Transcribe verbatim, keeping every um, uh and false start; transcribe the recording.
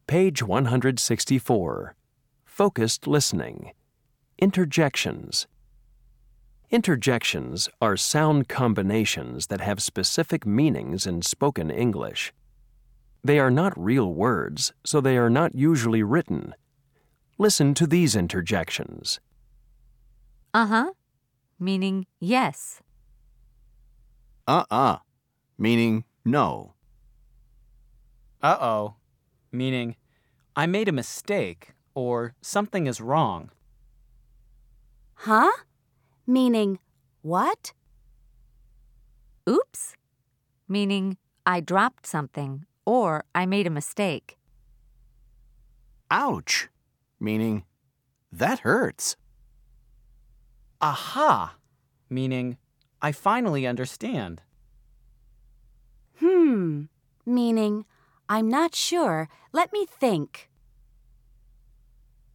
Page one hundred sixty-four. Focused listening. Interjections. Interjections are sound combinations that have specific meanings in spoken English. They are not real words, so they are not usually written. Listen to these interjections. Uh-huh, meaning yes. Uh-uh, meaning no. Uh-oh, meaning I made a mistake or something is wrong. Huh? Meaning what? Oops, meaning I dropped something or I made a mistake. Ouch, meaning that hurts. Aha, meaning I finally understand. Hmm, meaning I'm not sure. Let me think.